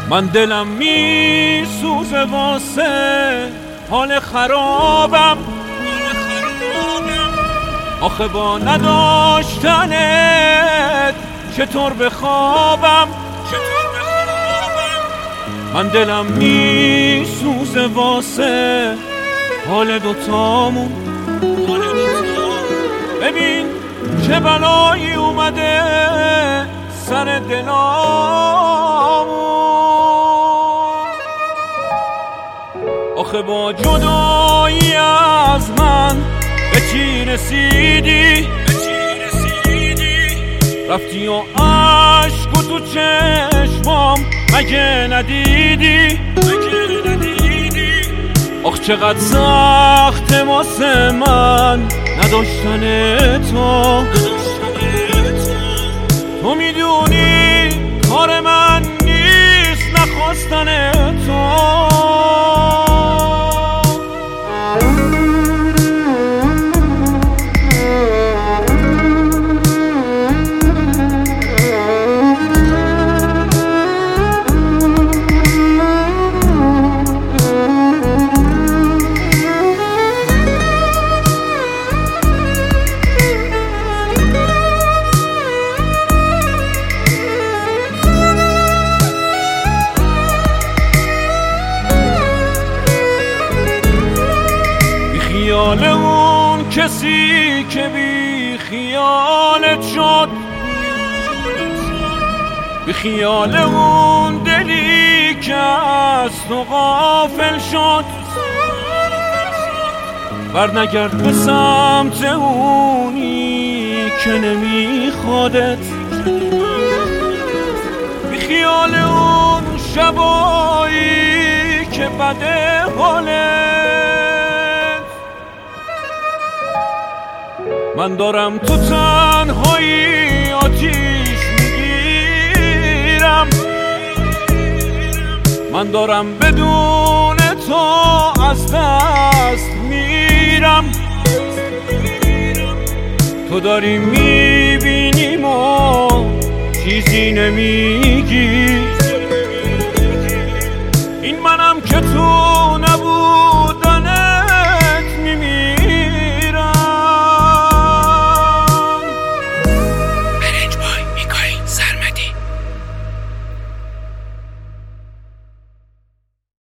من دلم میسوزه واسه حال خرابم، آخه با نداشتنت چطور بخوابم. من دلم میسوزه واسه حال دوتامون. ببین چه بلایی اومده سر دلامون. آخه با جدایی از من به چی رسیدی؟ رفتی و عشق و تو چشمام مگه ندیدی؟ آخ چقدر سخته واسه من نداشتن تو. تو میدونی کار من نیست نخواستن تو. خیال اون کسی که بی خیالت شد، بی خیال اون دلی که از تو غافل شد. برنگرد به سمت اونی که نمیخوادت، بی خیال اون شبایی که بده حالت. من دارم تو تنهایی آتیش میگیرم، من دارم بدون تو از دست میرم. تو داری میبینیم و چیزی نمیگی.